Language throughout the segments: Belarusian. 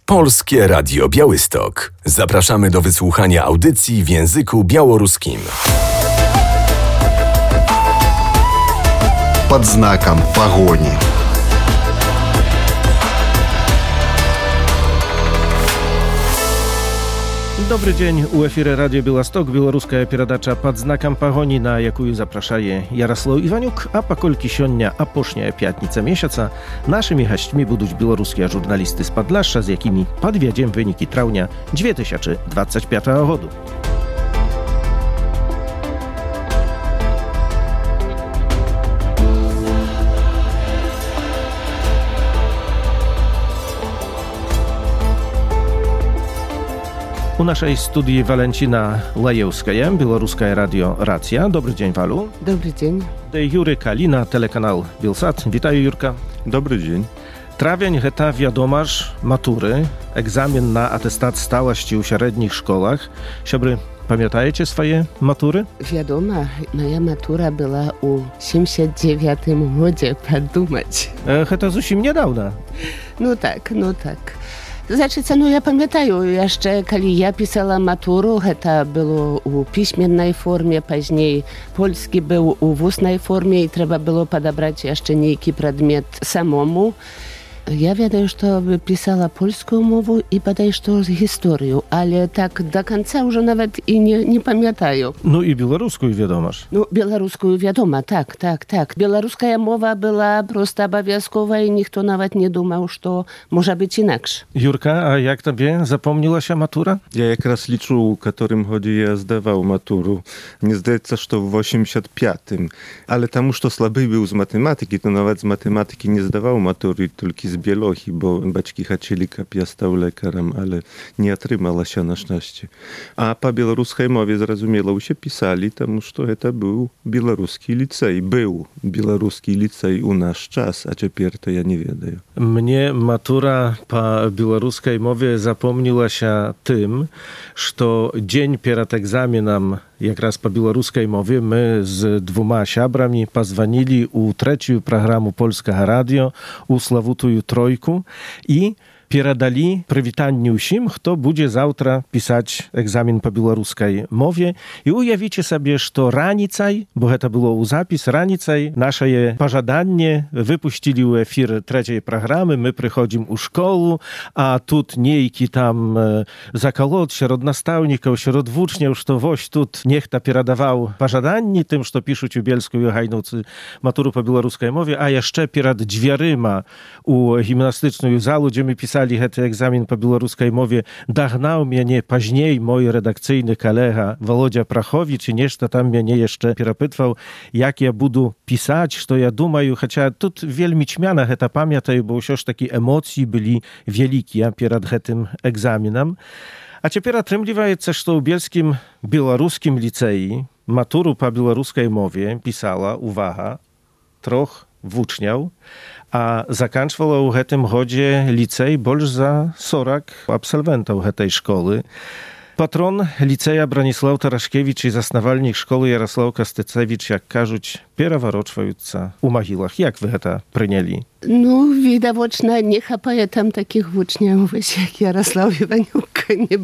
Polskie Radio Białystok. Zapraszamy do wysłuchania audycji w języku białoruskim. Pod znakiem pogoni. Dobry dzień, u efirze Radio Białystok, białoruska передача «Под знаком погони», на якую запрашае Ярослав Іванюк, а паколькі сёння апошняя пятніца месяца, нашымі гасцьмі будуць беларускія журналісты з Падляшша, з якімі падвядзем вынікі траўня 2025 году. U naszej studii Walencina Lajewskaja, Białoruskie Radio Racja. Dobry dzień, Walu. Dobry dzień. Jury Kalina, telekanał Bielsat. Witaj, Jurka. Dobry dzień. Trawień heta wiadomaż matury, egzamin na atestat stałości u średnich szkołach. Siobry, pamiętajecie swoje matury? Wiadoma, moja matura była u 79 гоdzie, podumać. Heta zusim niedawna. No tak. Znaczy, ja pamiętam jeszcze, kiedy ja pisała maturu, to było u piśmiennej formie, później polski był u ustnej formie i trzeba było podabrać jeszcze niejaki przedmiot samemu. Ja wiem, że pisała polską mowę i badaj, że historię, ale tak do końca już nawet i nie pamiętam. No i białoruską wiadomaż. No, białoruską wiadomo, tak. Białoruska mowa była prosto obowiązkowa i nikt nawet nie dumał, że może być inaczej. Jurka, a jak tobie zapomniała się matura? Ja jak raz liczył, w którym chodzie ja zdawał maturu. Nie zdaje się, że w 85. Ale tam już to słaby był z matematyki, to nawet z matematyki nie zdawał matury, tylko z biologii, bo baćki chcieli, żeby ja stał lekarzem, ale nie otrzymała się na szczęście. A po białoruskiej mowie zrozumielo się pisali, тому że to był białoruski licej. Był białoruski licej u nasz czas, a teraz to ja nie wiem. Mnie matura po białoruskiej mowie zapomniała się tym, że dzień przed egzaminem, jak raz po białoruskiej mowie, my z dwoma siabrami pozwonili u trzeciej programu Polskiego Radio, u Slawutuju Trojku i передали прывітанне ўсім, хто будзе заўтра пісаць экзамен па беларускай мове. І уявіце сабе, што раніцай, бо гэта было ў запіс, раніцай нашае пажаданне выпусцілі ў эфір трэцяй праграмы, мы прыходзім у школу, а тут нейкі там закалот сярод настаўнікаў, сярод вучняў, што вось тут нехта перадаваў пажаданні тым, што пішуць у бельскую гайнуцы матуру па беларускай мове, а яшчэ перад дзвярыма у гімнастычную залу, дзе мы пісалі гэты экзамен по беларускай мове, дагнаў мяне пазней мой рэдакцыйны калега Володя Прахович і нешта там мяне яшчэ перапытваў, як я буду пісаць, што я думаю, хаця тут вельмі цьмяна гэта памятаю, бо ўсё ж такі эмоцыі былі вялікія перад гэтым экзаменам. А цяпер атрымліваецца, што ў бельскім беларускім ліцэі матуру па беларускай мове пісала, увага, 3 вучняў, a zakończyła w tym godzie licej больш za 40 absolwentów tej szkoły. Patron liceja Bronisław Taraszkiewicz i zasnowalnik szkoły Jarosław Kastycewicz, jak кажуть, pierworodczwająca u mogilach. Jak wy to przyjęli? No, widocznie nie chapuje tam takich uczniów, jak Jarosław Iwaniuk.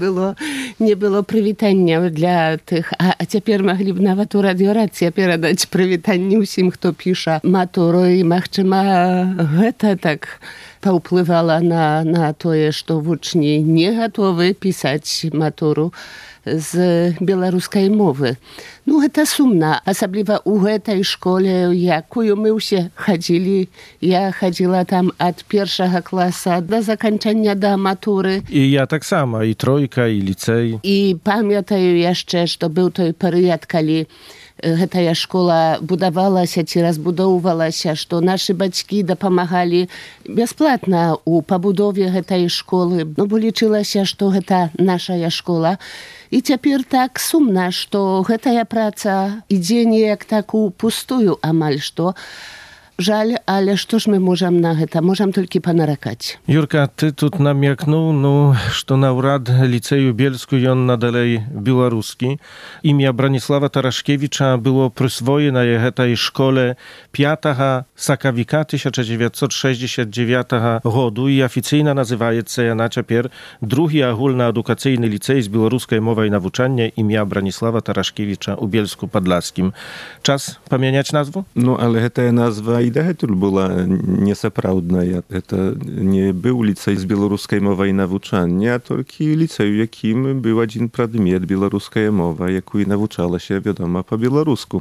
Nie było przywitania dla tych, a teraz mogli nawet u radioracji передać przywitanie wszystkim, kto pisze maturę i machczyma to tak powpływała na to, że uczni nie gotowi pisać maturu z białoruskiej mowy. No, to sumna, особливо u tej szkole, jaką my się chodzili. Ja chodziła tam od pierwszego klasa do zakończenia do matury. I ja tak samo, i trójka, i licej. I pamiętam jeszcze, że był to period, kiedy ta szkoła budowała się, czy rozbudowywała się, że nasi baćki dopomagali bezpłatnie u pobudowie tej szkoły. No, bo liczyło się, że to nasza szkoła. I teraz tak sumna, że ta praca idzie nie jak taką pustują amal, że Жаль, але што ж мы можам на гэта? Можам толькі панаракаць. Юрка, ты тут намякнуў, што наўрад ліцэю Бельску ён надалей беларускі. Імя Браніслава Тарашкевіча было прысвоенае гэтай школе 5 сакавіка 1969 году і афіцыйна называецца яна цяпер другі агульнаадукацыйны ліцэй з беларускай мовай навучання імя Браніслава Тарашкевіча ў Бельску-Падласскім. Час памяняць назву? Ну, але гэтая назва і дагэтуль была несапраўдная. Это не быў ліцэй з беларускай мовай навучання, а толькі ліцэй, у якім быў адзін прадмет беларуская мова, якую навучалася, вядома, па-беларуску.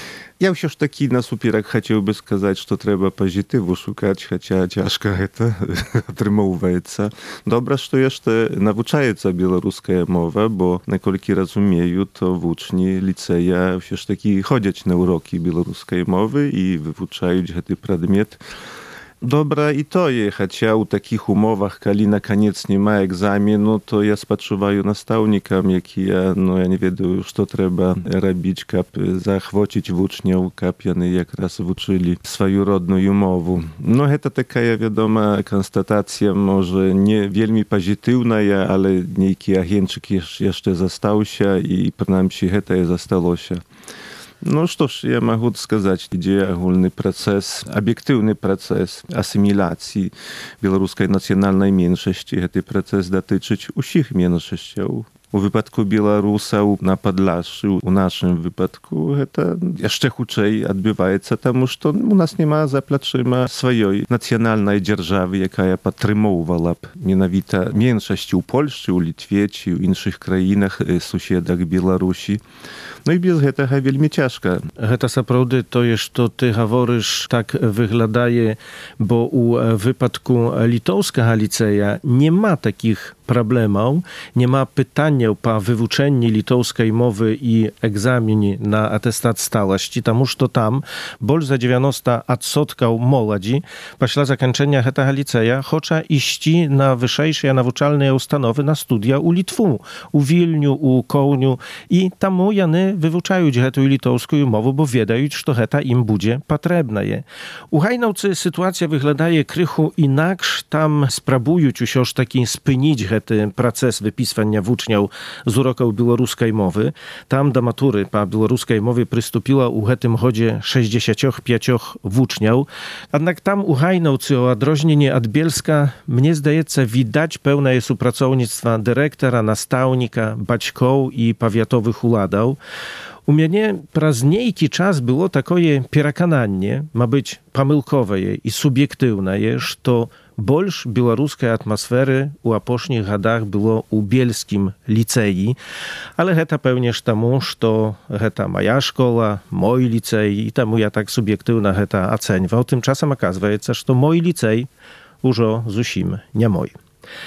Я ўсё ж такі насуперак хацеў бы сказаць, што трэба пазітыву шукаць, хаця цяжка гэта атрымоўваецца. Добра, што яшчэ навучаецца беларуская мова, бо, наколькі разумею, то вучні ліцэя ўсё ж такі ходзяць на урокі беларускай мовы і вывучаюць гэты прадмет. Добра і тое, хаця ў такіх умовах, калі на канец няма экзамену, то я спачуваю настаўнікам, якія, я не ведаю, што трэба рабіць, каб заахвоціць вучняў, каб яны якраз вучылі сваю родную мову. Гэта такая, вядома, канстатацыя, можа, не вельмі пазітыўная, але нейкі агеньчык яшчэ застаўся і, прынамсі, гэтае засталося. Што ж, я магу сказаць, ідзе агульны працэс, аб'ектыўны працэс асіміляцыі беларускай нацыянальнай меншасці. Гэты працэс датычыць усіх меншасцяў. У выпадку беларусаў на Падляшшы, у нашым выпадку, гэта яшчэ хутчэй адбываецца, таму што у нас няма за плячыма сваёй нацыянальнай дзяржавы, якая падтрымоўвала б менавіта меншасці ў Польшчы, у Літве ці ў іншых краінах, суседах Беларусі. І без гэтага вельмі цяжка. Гэта сапраўды тое, што ты гаворыш, так выглядае, бо ў выпадку літоўскага ліцэя няма такіх праблемаў, няма пытанняў па вывучэнні літоўскай мовы і экзамене на атэстат сталасці, таму што там больш за 90% моладзі пасля заканчэння гэтага ліцэя хоча ісці на вышэйшыя навучальныя установы на студыя ў Літву, у Вільню, у Коўню, і таму яны вывучаюць гэтую літоўскую мову, бо ведаюць, што гэта ім будзе патрэбнае. У Гайнаўцы сітуацыя выглядае крыху інакш, там спрабуюць усё ж такі спыніць гэты працэс выпісвання вучняў з урокаў беларускай мовы. Там да матуры па беларускай мове прыступіла ў гэтым годзе 65 вучняў. Аднак там у Гайнаўцы, у адрозненні ад Бельска, мне здаецца, відаць пэўнае супрацоўніцтва дырэктара, настаўніка, бацькоў і павятовых уладаў. У мяне праз нейкі час было такое перакананне, мабыць, памылковае і суб'ектыўнае, што больш беларускай атмасферы ў апошніх гадах было ў бельскім ліцэі, але гэта пэўне ж таму, што гэта мая школа, мой ліцэй, і таму я так суб'ектыўна гэта ацэньваў. Тым часам аказваецца, што мой ліцэй ужо зусім не мой.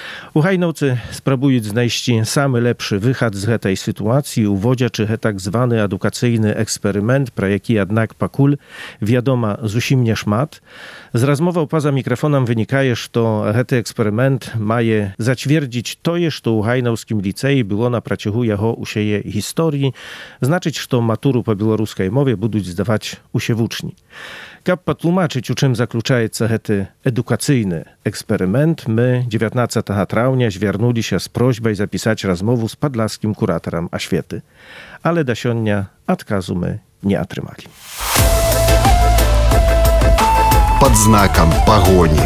У Гайнаўцы спрабуюць знайсці самы лепшы выхад з гэтай сітуацыі, уводзячы гэтак званы адукацыйны эксперымент, пра які, аднак, пакуль вядома зусім не шмат. З размоваў па-за мікрафонам вынікае, што гэты эксперымент мае зацвердзіць тое, што ў Гайнаўскім ліцэі было на працягу яго ўсяе гісторыі, значыць, што матуру па беларускай мове будуць здаваць усе вучні. Каб патлумачыць, у чым заключаецца гэты адукацыйны эксперымент, мы 19 траўня звярнуліся з просьбай запісаць размову з падласскім куратарам асветы. Але да сёння адказу мы не атрымалі. Пад знакам пагоні.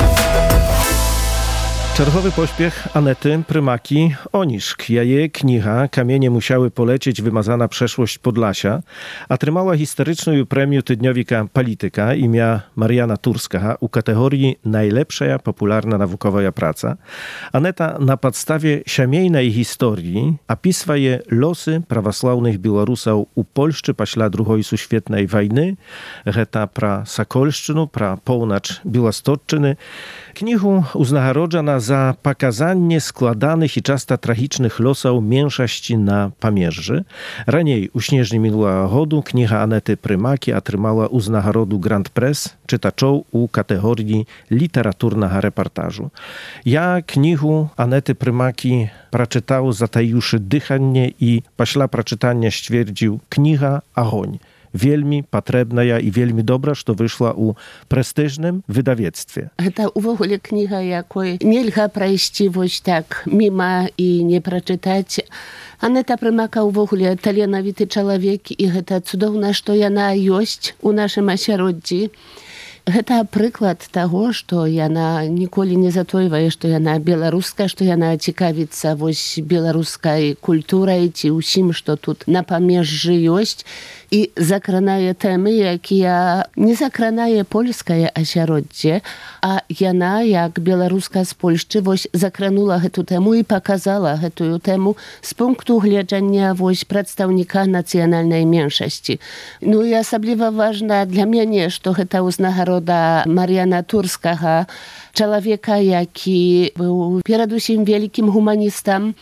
Czerwowy pośpiech Anety Prymaki Oniszk. Jaje kniha Kamienie musiały polecieć wymazana przeszłość Podlasia otrzymała historyczną premię tygodniowika Polityka imię Mariana Turskaha u kategorii Najlepsza popularna naukowa praca. Aneta na podstawie siamiejnej historii opisuje losy prawosławnych Białorusów u Polszczy paśla II Świetnej wojny, geta pra Sakolszczynu, pra połnacz Białostocczyny. Knihu uznagrodzona za pokazanie składanych i często tragicznych losów mniejszości na Pamierzy. Raniej u śnieżni minulego roku kniha Anety Prymaki otrzymała uznagrodu Grand Press czytaczą u kategorii literaturnego reportażu. Ja knihu Anety Prymaki przeczytał zataiwszy dychanie i paśla przeczytania stwierdził kniha Agoń. вельмі патрэбная і вельмі добра, што выйшла ў прэстыжным выдавецтве. Гэта увогуле кніга, якой нельга прайсці вось так міма і не прачытаць. Анета Прымака ўвогуле таленавіты чалавек, і гэта цудоўна, што яна ёсць у нашым асяроддзі. Гэта прыклад таго, што яна ніколі не затойвае, што яна беларуска, што яна цікавіцца вось беларускай культурай ці ўсім, што тут на памежжы ёсць, і закранае тэмы, якія не закранае польскае асяроддзе, а яна, як беларуска з Польшчы, вось закранула гэту тэму і паказала гэтую тэму з пункту гледжання вось прадстаўніка нацыянальнай меншасці. Ну і асабліва важна для мяне, што гэта ўзнагарода Мар'яна Турскага, чалавека, які быў перадусім вялікім гуманістам,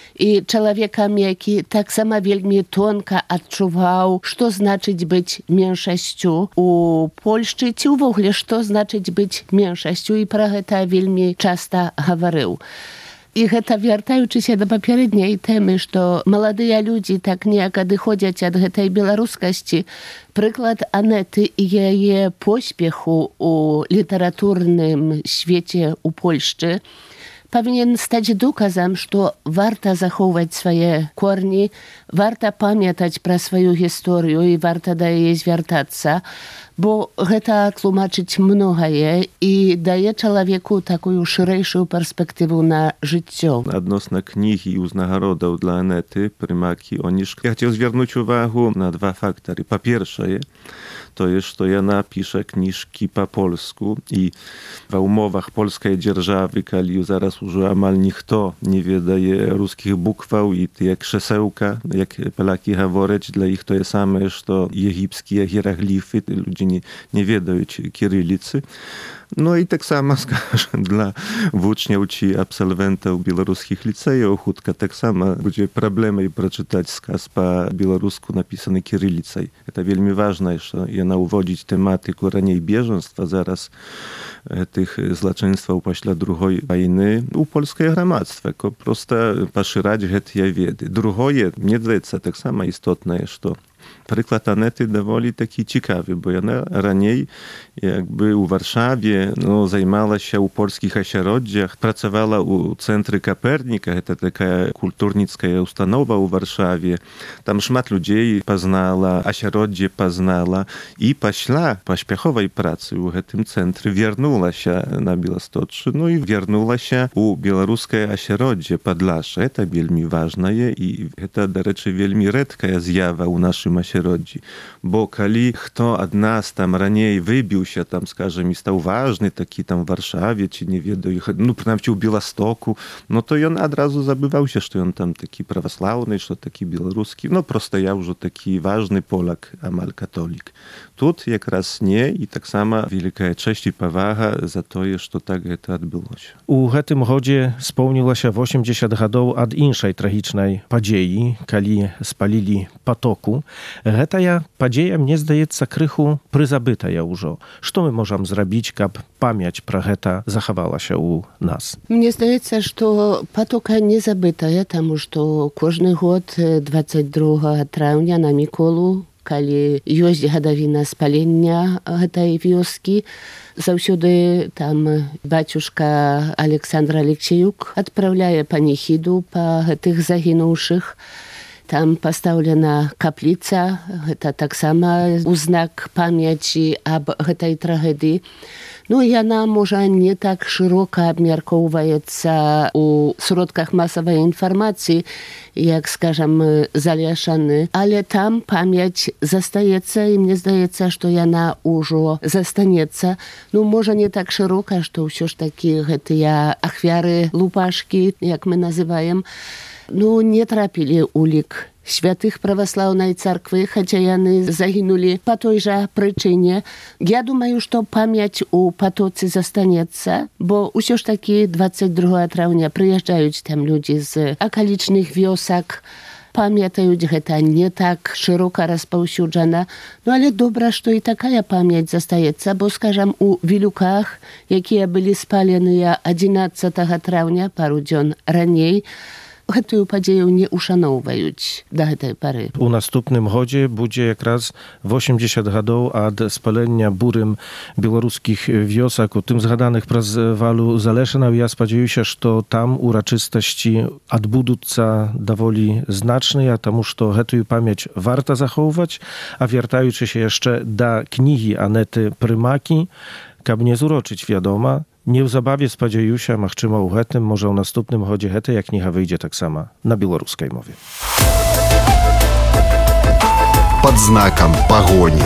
і чалавекам, які таксама вельмі тонка адчуваў, што значыць быць меншасцю у Польшчы, ці ўвогуле, што значыць быць меншасцю, і пра гэта вельмі часта гаварыў. І гэта вяртаючыся да папярэдняй тэмы, што маладыя людзі так неяк адыходзяць ад гэтай беларускасці. Прыклад Анеты і яе поспеху у літаратурным свеце ў Польшчы павінен стаць доказам, што варта захоўваць свае корні, варта памятаць пра сваю гісторыю і варта да яе звяртацца, бо гэта тлумачыць многае і дае чалавеку такую шырэйшую перспектыву на жыццё. Адносна кнігі і ўзнагародаў для Анеты Прымакі Онішк, я хацеў звярнуць увагу на два фактары. Па-першае, тое, што яна піша кніжкі па-польску і ва ўмовах польскай дзяржавы, калі зараз ужо амаль ніхто не ведае рускіх букваў і тыя кшэсеўка, як палякі гавораць, для іх тое самае, што егіпскія гіерагліфы, людзі не ведаюць кірыліцы. Ну і таксама, скажем, для вучняў ці абсалвентаў беларускіх ліцэяў хутка таксама будзе праблемай прачытаць сказ па-беларуску напісаны кірыліцай. Гэта вельмі важна, што яна ўводзіць тэматыку раней бежанства, зараз тых злачынстваў пасля другой вайны у польскае грамадства, каб проста пашыраць гэтыя веды. Другое, мне здаецца, таксама істотнае, што прыклад Анеты даволі такі цікавы, бо яна раней якby у Варшаве займалася ў польскіх асяроддзях, працавала ў цэнтры Каперніка, гэта такая культурніцкая установа ў Варшаве. Там шмат людзей пазнала, асяроддзе пазнала, і пасля паспяховай працы ў гэтым цэнтры вярнулася на Беласточчыну і вярнулася ў беларускае асяроддзе Падляшша. Гэта вельмі важнае, і гэта, дарэчы, вельмі рэдкая з'ява ў нашым асяроддзі. Бо калі хто ад нас там раней выбіўся, там, скажем, і стаў важны такі там в Варшаве, ці не ведаю, прынамсі ў Беластоку, то ён адразу забываўся, што ён там такі праваслаўны, што такі беларускі. Проста я ўжо такі важны поляк, амаль католік. Тут якраз не, і таксама вялікая чэсць і павага за тое, што так гэта адбылося. У гэтым годзе споўнілася 80 гадоў ад іншай трагічнай падзеі, калі спалілі Патоку. Гэтая падзея, мне здаецца, крыху прызабытая ўжо. Што мы можам зрабіць, каб памяць пра гэта захавалася ў нас? Мне здаецца, што Патока не забытая, таму што кожны год 22 траўня на Міколу, калі ёсць гадавіна спалення гэтай вёскі, заўсёды там бацюшка Александр Алексеюк адпраўляе паніхіду па гэтых загінуўшых. Там пастаўлена капліца, гэта таксама ў знак памяці аб гэтай трагедыі. Яна, можа, не так шырока абмяркоўваецца ў сродках масавай інфармацыі, як, скажам, Заляшаны, але там памяць застаецца, і мне здаецца, што яна ўжо застанецца. Можа, не так шырока, што ўсё ж такі гэтыя ахвяры, лупашкі, як мы называем, не трапілі ў лік святых праваслаўнай царквы, хаця яны загінулі па той жа прычыне. Я думаю, што памяць у Патоцы застанецца, бо ўсё ж такі 22 траўня прыязджаюць там людзі з акалічных вёсак, памятаюць, гэта не так шырока распаўсюджана. Але добра, што і такая памяць застаецца, бо, скажам, у Вілюках, якія былі спаленыя 11 траўня, пару дзён раней, гэтую падзею не ушаноўваюць да гэтай пары. У наступным годзе будзе якраз 80 гадоў ад спалення бурым беларускіх вёсак. У тым згаданых праз валу Залешынаў. Я спадзяюся, што там урачыстасці адбудуцца даволі значныя, таму што гэтую памяць варта захоўваць. А вяртаючы się jeszcze da knihi Anety Prymaki, kab nie zurочыць, wiadoma, неўзабаве спадзяюся, магчыма, у гэтым, можа, ў наступным годзе гэтая кніга выйдзе таксама на беларускай мове. Под знаком погони.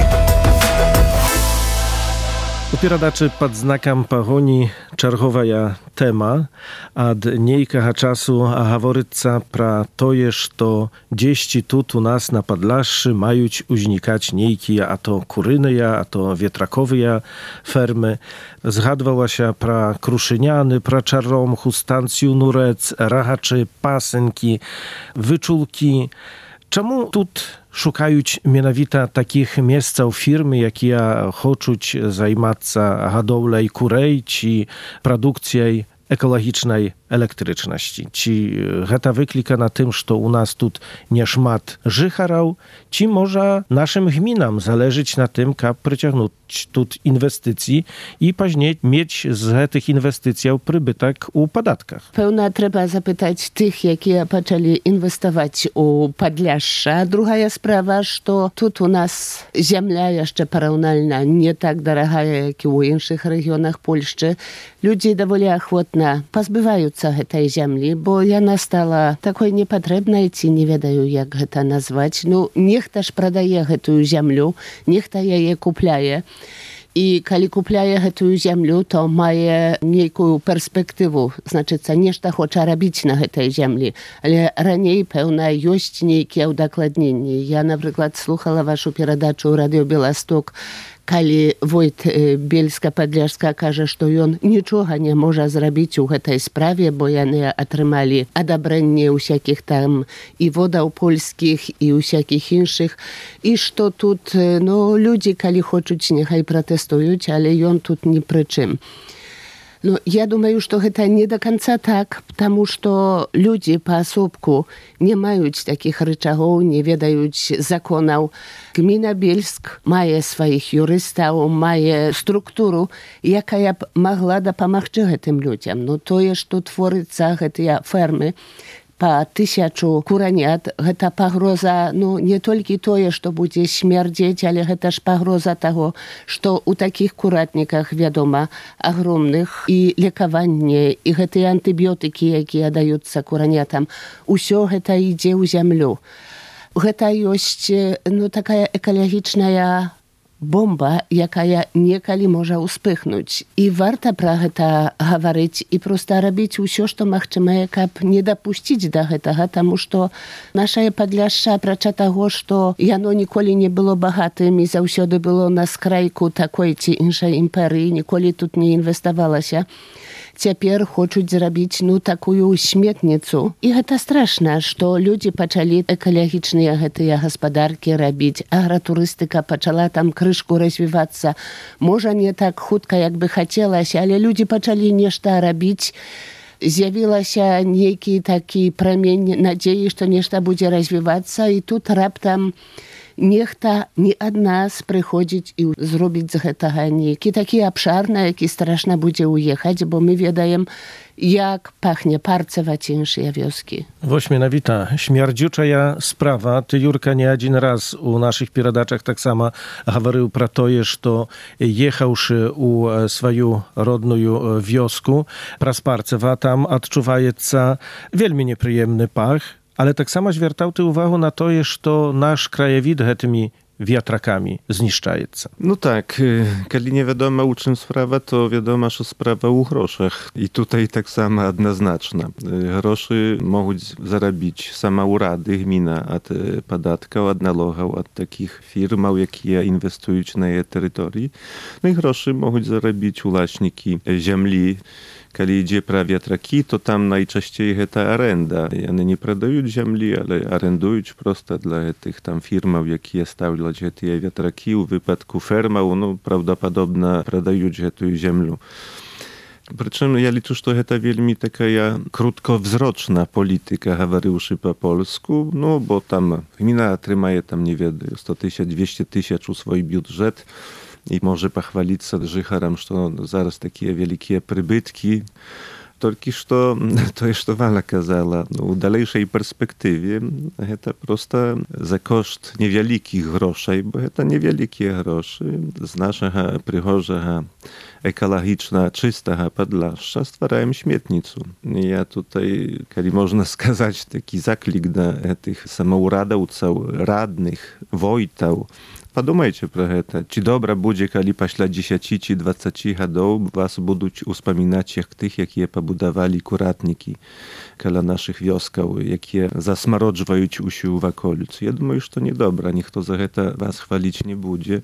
У перадачы «Пад знакам пагоні» чарговая тэма. Ад нейкага часу гаворыцца пра тое, што дзесьці тут у нас на Падляшшы маюць узнікаць нейкія а то курыныя, а то ветраковыя фермы. Згадвалася пра крушыняны, пра чаромху, станцыю Нурэц, рагачы, пасынкі, вычулкі. Чаму тут шукаюць менавіта такіх месцаў фірмы, якія хочуць займацца гадоўляй курэй ці прадукцыяй экалагічнай электрычнасці? Ці гэта выклікана тым, што у нас тут няшмат жыхараў, ці можа нашым гмінам залежыць на тым, каб прыцягнуць тут інвестыцыі і пазней мець з гэтых інвестыцыяў прыбытак у падатках? Пэўна, трэба запытаць тых, якія пачалі інвеставаць у Падляшша. Другая справа, што тут у нас зямля яшчэ параўнальна не так дарагая, як і ў іншых рэгіёнах Польшчы. Людзі даволі ахвотна пазбываюцца гэтай зямлі, бо яна стала такой непатрэбнай, ці не ведаю, як гэта назваць. Ну, нехта ж прадае гэтую зямлю, нехта яе купляе. І калі купляе гэтую зямлю, то мае нейкую перспектыву, значыцца, нешта хоча рабіць на гэтай зямлі. Але раней, пэўна, ёсць нейкія ўдакладненні. Я, напрыклад, слухала вашу перадачу ў радыё Беласток, калі Войт Бельска-Падляшска кажа, што ён нічога не можа зрабіць у гэтай справе, бо яны атрымалі адабрэнне ўсякіх там і водаў польскіх, і ўсякіх іншых. І што тут, ну, людзі, калі хочуць, няхай пратэстуюць, але ён тут ні пры чым. Ну, я думаю, што гэта не да канца так, таму што людзі паасобку не маюць такіх рычагоў, не ведаюць законаў. Гміна Бельск мае сваіх юрыстаў, мае структуру, якая б магла дапамагчы гэтым людзям. Ну, тое, што творыцца гэтыя фермы, па 1000 куранят, гэта пагроза, ну, не толькі тое, што будзе смярдзець, але гэта ж пагроза таго, што ў такіх куратніках, вядома, агромных і лекаванне, і гэтыя антыбіётыкі, якія даюцца куранятам, усё гэта ідзе ў зямлю. Гэта ёсць, ну, такая экалагічная бомба, якая некалі можа ўспыхнуць. І варта пра гэта гаварыць і проста рабіць усё, што магчымае, каб не дапусціць да гэтага, таму што нашае Падляшша, апрача таго, што яно ніколі не было багатым і заўсёды было на скрайку такой ці іншай імперыі, ніколі тут не інвеставалася, цяпер хочуць зрабіць, ну, такую сметніцу. І гэта страшна, што людзі пачалі экалагічныя гэтыя гаспадаркі рабіць. Агратурыстыка пачала там крышку развівацца. Можа, не так хутка, як бы хацелася, але людзі пачалі нешта рабіць. З'явілася нейкі такі прамень надзеі, што нешта будзе развівацца, і тут раптам нехта не ад нас прыходзіць і зробіць з гэтага нейкі такі абшар, на які страшна будзе ўехаць, бо мы ведаем, як пахне Парцева ці іншыя вёскі. Вось менавіта śmierdziuczая sprawa. Ty, Jurka, nie один раз у нашых перадачах таксама гаварыў пра тое, што ехаўшы ў сваю родную вёску праз Парцева, там адчуваецца вельмі непрыемны пах. Ale tak samo zwiertał ty uwagę na to, że nasz krajowid tymi wiatrakami zniszczaється. No tak, kiedy nie wiadomo u czym sprawa, to wiadomo, że sprawa u groszach. I tutaj tak samo jednoznaczna. Groszy mogą zarabić sama urady, gmina od podatka, od nalogów, od takich firm, jakie inwestują na jej terytorii. No i groszy mogą zarabić ulaśniki ziemi. Kiedy idzie pra wiatraki, to tam najczęściej jest arenda. One nie prodają ziemi, ale arendują prosto dla tych tam firm, jakie stawiać te wiatraki. W wypadku fermał, no prawdopodobnie prodają tę ziemię. Прычым я лічу, што гэта вельмі такая круткавзрочная палітыка, гаварыўшы па-польску, ну, бо там гміна атрымае, там, не ведаю, 100 000, 200 000 у свой бюджэт і можа пахваліцца жыхарам, што зараз такія вялікія прыбыткі. Толькі што тое, што Валя казала, у далейшай перспектыве гэта проста за кошт невялікіх грошай, бо гэта невялікія грошы з нашага прыгожага экалагічна чыстага Падляшша ствараем śmietніцу. Я tutaj, калі можна сказаць, такі заклік да гэтых самаўрадаўцаў, радных, войтаў. Падумайце пра гэта. Ці добра будзе, калі пасля 10 ці 20 гадоў вас будуць успамінаць як тых, якія пабудавалі куратнікі каля нашых вёскаў, якія засмароджваюць усю ваколіцу. Я думаю, што не добра, ніхто за гэта вас хваліць не будзе.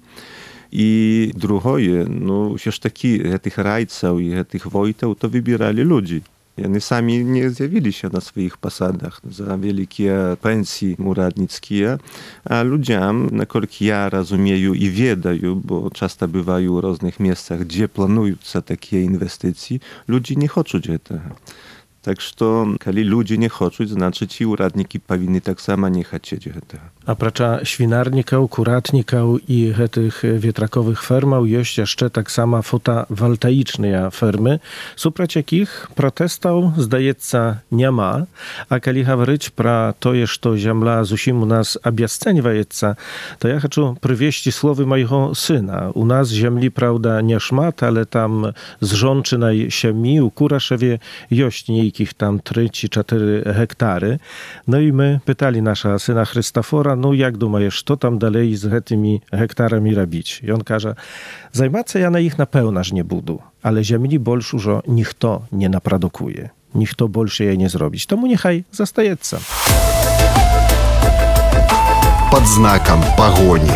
І другое, ну, ўсё ж такі гэтых райцаў і гэтых войтаў то выбіралі людзі. Яны самі не з'явіліся на сваіх пасадах за вялікія пенсіі урадніцкія, а людзям, наколькі я разумею і ведаю, бо часта бываю ў розных месцах, дзе плануюцца такія інвестыцыі, людзі не хочуць гэтага. Так што, калі людзі не хочуць, значыць і ўраднікі павінны таксама не хацець гэтага. Апрача świnarnikаў, kuratnikаў і гэтых ветраковых фермаў ёсць яшчэ таксама фотавольтаічныя фермы, супраць якіх пратэстаў, здаецца, няма. А калі гаварыць пра тое, што зямля зусім у нас абясцэньваецца, то я хачу прывесці словы майго сына. У нас зямлі, праўда, не шмат, але там з жончынай сям'і у Курашеве ёсць нейкіх там 3 ці 4 гектары. No i my pytali nasza syna Chrystoфора, no jak думаешь, што там далей з гэтымі гектарамі рабіць? I on każe, займацца я на іх напэўна ж не буду, але зямлі больш ужо ніхто не напрадукуе. Ніхто больше яе не зробіць. Тому нехай застаецца. Под знаком погони.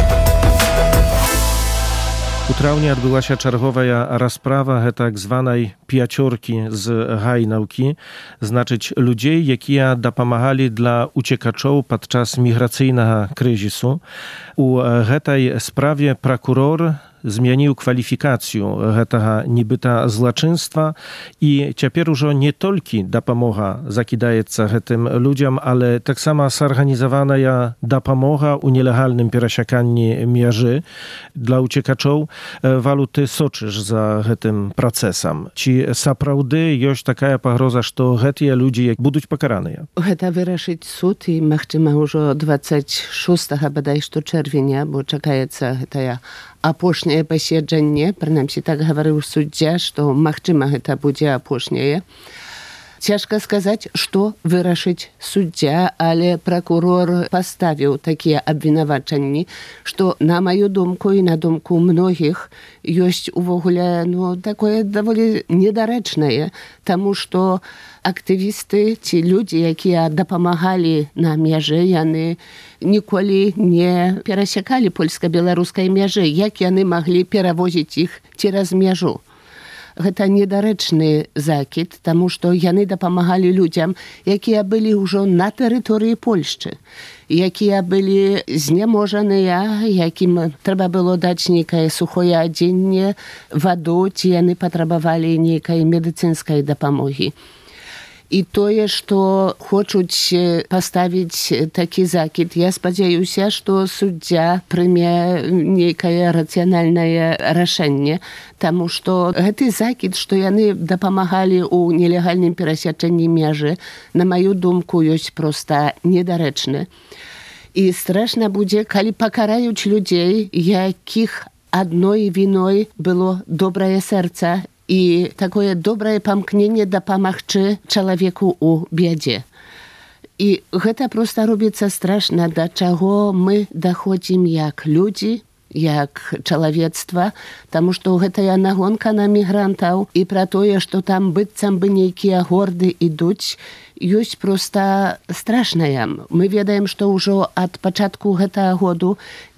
У траўні адбылася чарговая расправа гэтак званай п'яцёркі з гайнаўкі, значыць людзей, якія дапамагалі для уцекачоў падчас міграцыйнага крызісу. У гэтай справе пракурор zmienił kwalifikację tego nibyta zloczyństwa i цяпер ужо не толькі дапамога закідаецца гэтым людзям, але таксама сарганізаваная дапамога ў нелегальным перасяканні мяжы для уцекачоў. Валу, ты сочыш за гэтым працэсам. Ці сапраўды ёсць такая пагроза, што гэтыя людзі будуць пакараныя? Гэта вырашыць суд і, магчыма, ўжо 26 бадай што чэрвеня, бо чакаецца гэтая апошняе паседжанне, прынамсі так гаварыў суддзя, што магчыма гэта будзе апошняе. Цяжка сказаць, што вырашыць суддзя, але пракурор паставіў такія абвінавачанні, што на маю думку і на думку многіх ёсць увогуле такое даволі недарэчнае, таму што актывісты ці людзі, якія дапамагалі на мяжы, яны ніколі не перасякалі польска-беларускай мяжы, як яны маглі перавозіць іх цераз мяжу. Гэта недарэчны закід, таму што яны дапамагалі людзям, якія былі ўжо на тэрыторыі Польшчы, якія былі зняможаныя, якім трэба было даць нейкае сухое адзенне, ваду, ці яны патрабавалі нейкай медыцынскай дапамогі. І тое, што хочуць паставіць такі закід, я спадзяюся, што суддзя прыме нейкае рацыянальнае рашэнне, таму што гэты закід, што яны дапамагалі ў нелегальным перасячэнні мяжы, на маю думку, ёсць проста недарэчны. І страшна будзе, калі пакараюць людзей, якіх адной віной было добрае сэрца, і такое добрае памкненне дапамагчы чалавеку ў бядзе. І гэта проста робіцца страшна, да чаго мы даходзім як людзі, як чалавецтва, таму што гэтая нагонка на мігрантаў і пра тое, што там быццам бы нейкія горды ідуць, ёсць проста страшная. Мы ведаем, што ўжо ад пачатку гэтага году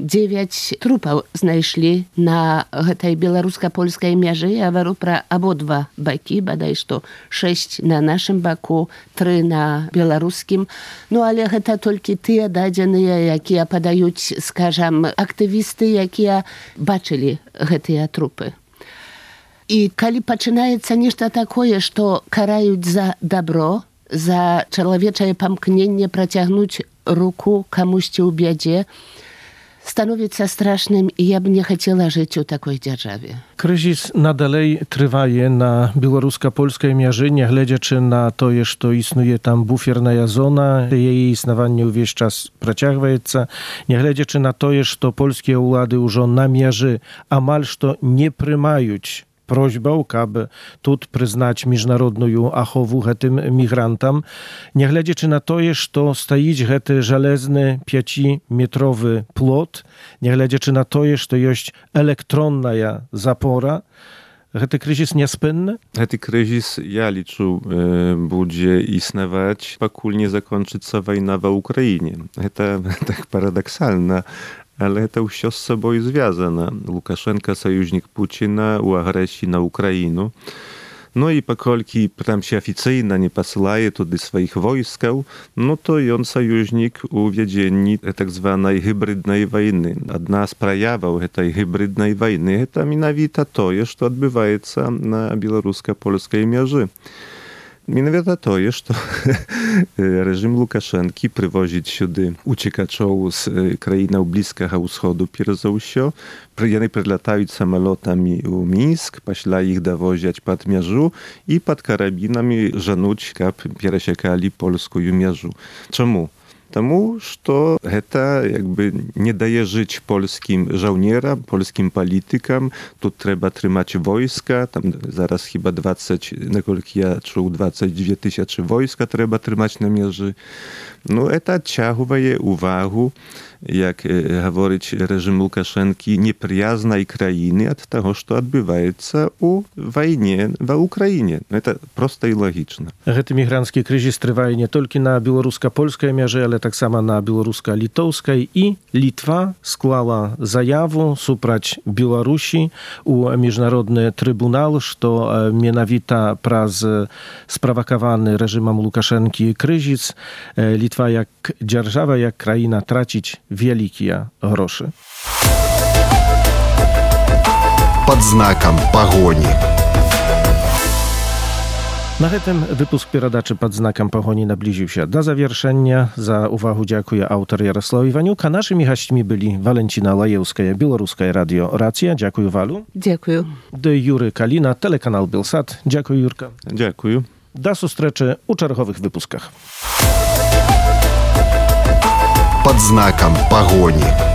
9 трупаў знайшлі на гэтай беларуска-польскай мяжы. Я гавару пра абодва бакі, бадай што 6 на нашым баку, 3 на беларускім. Але гэта толькі тыя дадзеныя, якія падаюць, скажам, актывісты, якія бачылі гэтыя трупы. И коли починается нечто такое, что карают за добро, за человечее помкнение протягнуть руку кому-то в беде, становится страшным, и я бы не хотела жить в такой державе. Kryzys nadalej trwaje na białorusko-polskiej mierze, nie глядячи na to, że istnieje tam buferna zona, jej istnienie wесь czas przeciągaється, nie глядячи na to, że polskie władze już na mierze amal что nie przyjmują prośbę, aby tu przyznać międzynarodną achowę tym migrantom, nie глядячи na to, że stoi ten żelazny 5-metrowy plot, nie глядячи na to, że jest elektronna zapora, ten kryzys niespędny? Ten kryzys, ja liczę, będzie istniewać, покуль nie zakończy się wojna w Ukrainie. To tak paradoksalne. Ale to все z sobą związane. Łukaszenka, sojusznik Putina, u agresji na Ukrainę. No i pokolki tam się oficjalnie nie posyłaje tudy swoich wojsk, no to on sojusznik u wiedzieni tak zwanej hybrydnej wojny. Jedna z przejawów tej hybrydnej wojny to mianowicie to, co odbywa się na białorusko-polskiej mierze. Mianowicie to, że reżim Łukaszenki przywozić siudy uciekaczów z krainy Bliskiego Wschodu pierwszego. Oni przylatają samolotami w Mińsk, pośle ich dowozić pod mierzu i pod karabinami żenuć, aby przesiekali polską mierzę. Czemu? Тому, что это jakby nie daje żyć polskim żołnierom, polskim politykom. Tu trzeba trzymać wojska, tam zaraz chyba 20, nakolki ja czuł, 22 tysiące wojska trzeba trzymać na mierze. No, to odciąguje uwagę, jak mówić reżim Łukaszenki, nieprzyjaznej krainy od tego, co odbywa się u wojnie w Ukrainie. To proste i logiczne. Ten migrancki kryzys trwa nie tylko na białorusko-polskiej mierze, ale tak samo na białorusko-litowskiej i Litwa składała zajawę suprać Białorusi u Międzynarodny Trybunał, że mianowita przez sprowokowany reżimem Łukaszenki kryzys Litwa jak dzierżawa, jak kraina tracić wielkie groszy. Pod znakiem pogoni. Na tym wypust peradaczy pod znakiem pogoni nabliżył się do zawieszenia. Za uwagę dziękuję autor Jarosław Iwaniuk, a naszymi gośćmi byli Walentina Lajewska, Białoruskie Radio Racja. Dziękuję Walu. Dziękuję. Jury Kalina, telekanał Belsat. Dziękuję Jurka. Dziękuję. Do zустрічі у чергових wypuskach. Под знаком погони.